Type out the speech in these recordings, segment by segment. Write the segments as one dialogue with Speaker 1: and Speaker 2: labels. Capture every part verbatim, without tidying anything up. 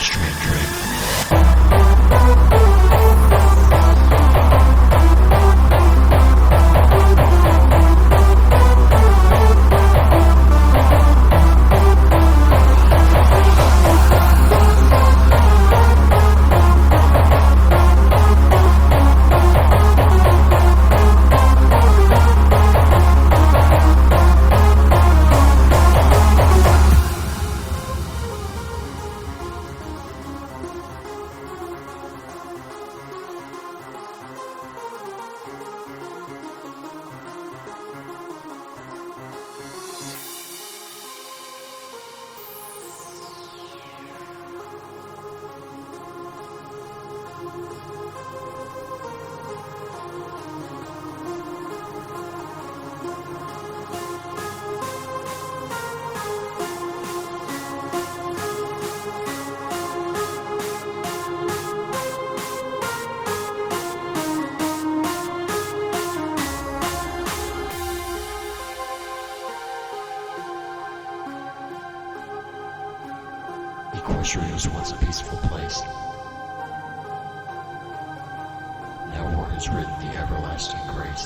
Speaker 1: equestrian dream. Equestria was once a peaceful place. Now war has ridden the everlasting grace.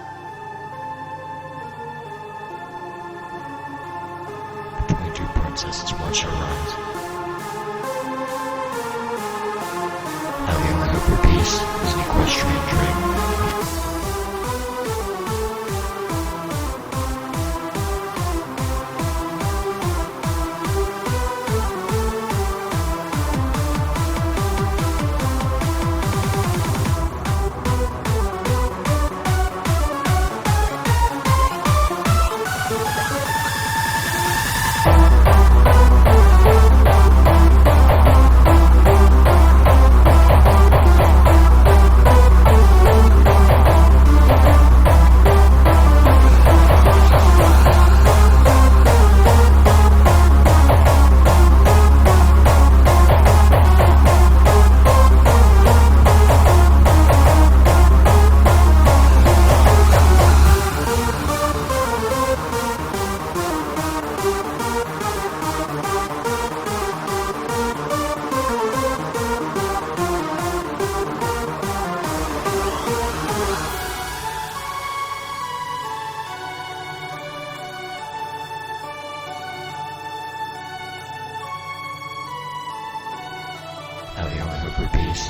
Speaker 1: Between two princesses watch her rise. Now the only hope for peace is an equestrian dream. Now the only hope for peace